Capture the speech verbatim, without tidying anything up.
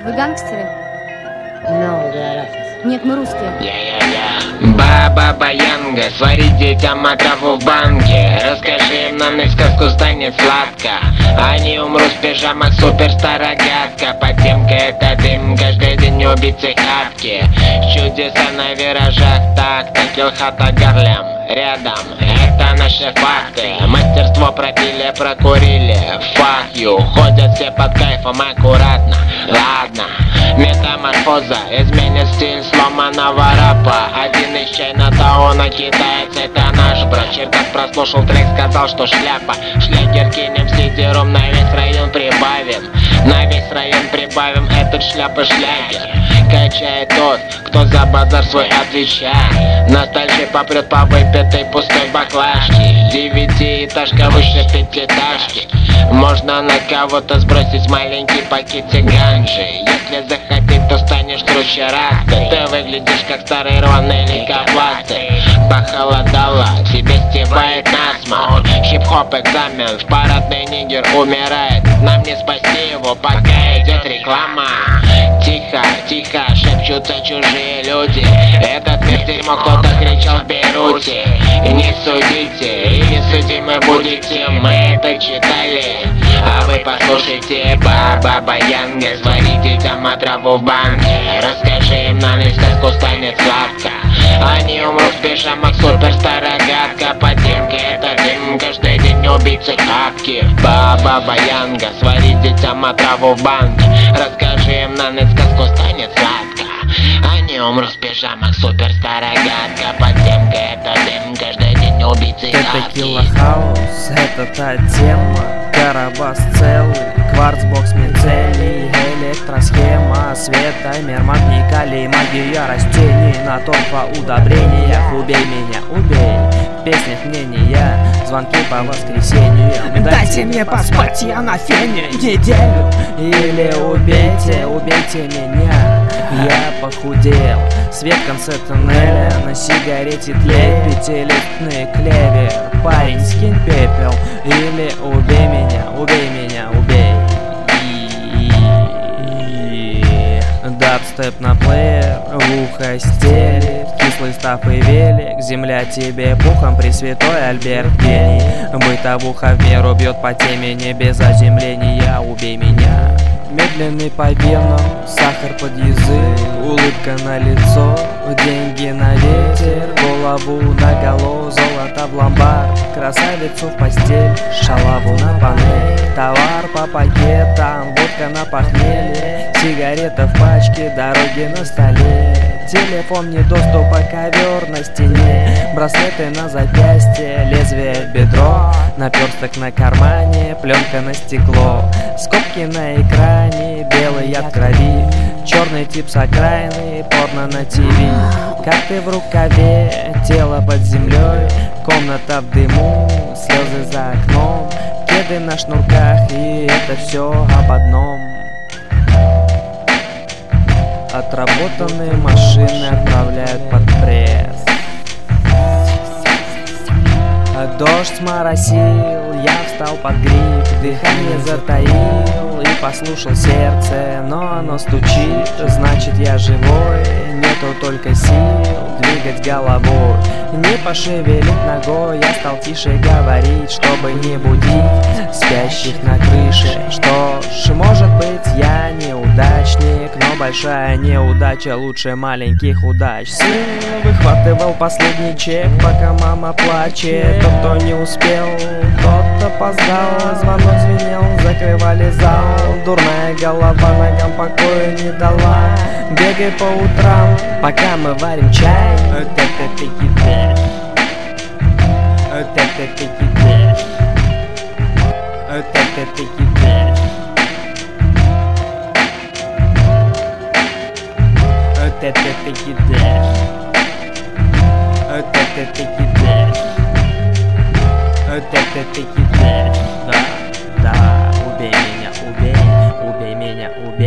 Вы гангстеры? No, gracias. Нет, мы русские. Я-я-я. Баба Баянга, свари детям отраву в банке. Расскажи им, нам их сказку станет сладко. Они умрут в пижамах, суперстара гадка. Подземка это дым, каждый день убийцы хатки. Чудеса на виражах, так, так, хата Гарлем. Рядом, это наши факты. Мастерство пропили, прокурили. Fuck you, ходят все под кайфом аккуратно. Ладно, метаморфоза изменит стиль сломанного рэпа. Один из Чайна-тауна китаец, это наш брат. Черкас прослушал трек, сказал, что шляпа. Шлягер кинем, сидером на весь район прибавим. На весь район прибавим этот шляпы шлягер. Качает тот, кто за базар свой отвечает. Ностальжи попрет по выпитой пустой баклажке. Девятиэтажка выше пятиэтажки. Можно на кого-то сбросить маленький пакетик ганжи. Если захотеть, то станешь круче расты. Ты выглядишь как старый рваный лейкопластырь. Похолодало, тебе стебает насморк. Хип-хоп экзамен, в парадный нигер умирает. Нам не спасти его, пока идет реклама. Тихо, тихо, шепчутся чужие люди. Этот мир дерьмо, кто-то кричал в Бейруте. И не судите, и не судимы будете. Мы это читали, а вы послушайте. Баба Баянга, свари детям отраву в банке. Расскажи им, на них сказку станет сладко. Они умрут в пижамах, суперстара гадка. Подземка это дым, каждый день убийцы хапки. Баба Баянга, свари детям отраву в банке. Расскажи им, на них сказку станет сладко. Они умрут в пижамах, суперстара гадка. Подземка это дым, каждый день убийцы хапки. Это киллохаус, это та тема. Карабас целый, кварцбокс мицелий, электросхема, свет, таймер, магний, калий, магия растений, на торфа удобрениях. Убей меня, убей, в песнях мнения, звонки по воскресеньям. Дайте мне поспать, я на фене неделю. Или убейте, убейте меня, я похудел. Свет в конце тоннеля, на сигарете тлеет пятилетний клевер. Парень, скинь пепел, или убей меня, убей меня, убей. Дабстеп на плеер, в ухо стелит, кислый став и велик. Земля тебе пухом, пресвятой Альберт гений. Бытовуха в меру бьет по темени, без оземления, убей меня. Медленный по венам, сахар под язык, улыбка на лицо, деньги на ветер, голову на голову, золото в ломбард, красавицу в постель, шалаву на панель, товар по пакетам, водка на похмелье, сигарета в пачке, дороги на столе, телефон не доступа, ковер на стене, браслеты на запястье, лезвие в бедро, наперсток на кармане, пленка на стекло, скобки на экране, белый от крови, черный тип с окраины, порно на ТВ. Как ты в рукаве, тело под землей, комната в дыму, слезы за окном, кеды на шнурках, и это все об одном. Отработанные машины отправляют под пресс. Дождь моросил, я встал под гриб, дыхание затаил и послушал сердце, но оно стучит, значит я живой, нету только сил двигать головой, не пошевелить ногой, я стал тише говорить, чтобы не будить спящих на крыше. Что ж, может быть я неудачник, но большая неудача лучше маленьких удач. Сын выхватывал последний чек, пока мама плачет. Тот, кто не успел, тот опоздал. Звонок звенел, закрывали зал. Дурная голова ногам покоя не дала. Бегай по утрам, пока мы варим чай. Это ты кидаешь, это ты кидаешь, это ты кидаешь, это ты кидаешь, это ты кидаешь, это ты кидаешь. Да, да, убей меня, убей, убей меня, убей.